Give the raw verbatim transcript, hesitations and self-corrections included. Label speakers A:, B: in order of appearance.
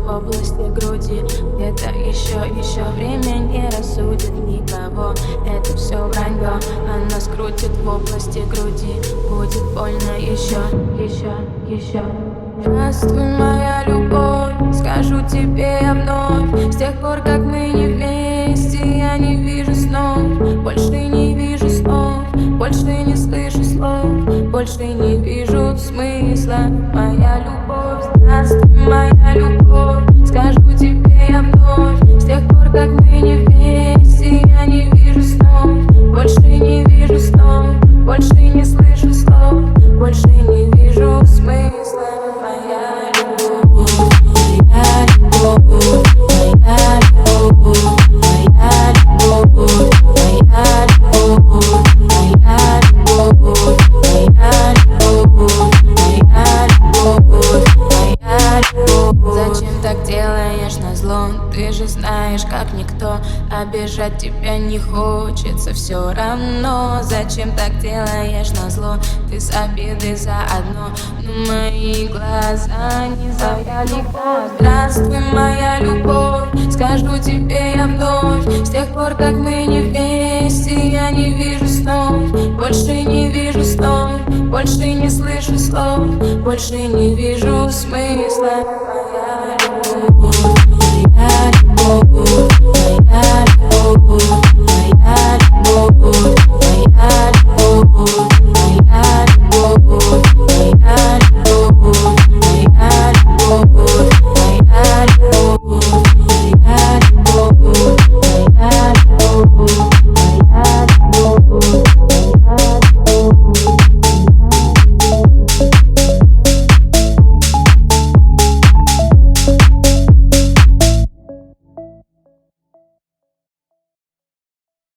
A: в области груди. Где-то еще, еще время не рассудит никого. Это все вранье, она скрутит в области груди. Будет больно еще, еще, еще. Здравствуй, моя любовь, скажу тебе я вновь. С тех пор, как мы не вместе, я не вижу снов. Больше не вижу снов, больше не слышу слов, больше не вижу смысла, моя любовь. Здравствуй, моя любовь, скажу тебе я вновь. С тех пор, как мы не вместе, я не вижу снов. Больше не вижу снов, больше не слышу слов, больше не вижу смысла, моя любовь. Моя любовь, моя любовь, моя любовь, моя любовь, моя любовь, моя любовь, моя любовь, моя любовь. Зачем так делаешь назло? Ты же знаешь, как никто. Обижать тебя не хочется все равно. Зачем так делаешь назло? Ты с обидой заодно, но мои глаза не завяли. Здравствуй, моя любовь, скажу тебе я вновь. С тех пор, как мы не вместе, я не вижу снов. Больше не вижу снов, больше не слышу слов, больше не вижу смысла.